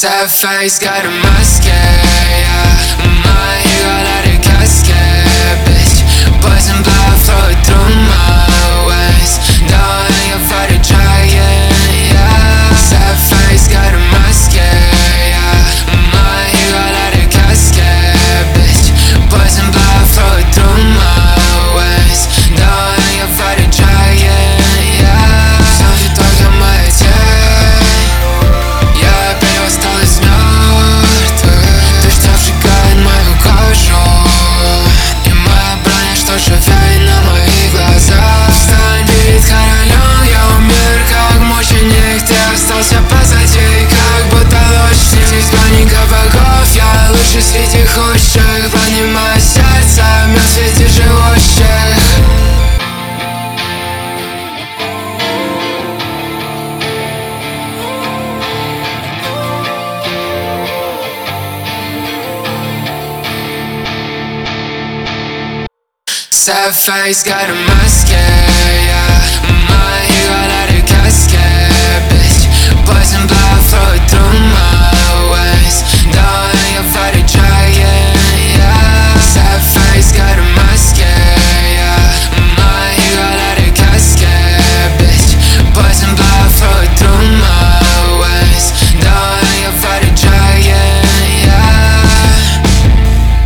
Sad face got a mask, yeah. My ego like a casket, bitch. Poison blood flowing through my veins. Don't hang up for the dragon, yeah. Sad face got a mask, yeah. My ego like a casket, bitch. Poison blood flowing through my veins. Don't hang up for the dragon, yeah. Something только моя тень. Я опять осталась мертвой. Ты что сжигает мою кожу. И моя броня, что живет на моих глазах. Встань перед королем, я умер как мученик. Ты остался позади, как будто луч. Из гонника богов я лучший среди худших. Поднимаю сердце, мертв среди живущих. Sad face got a mask, yeah.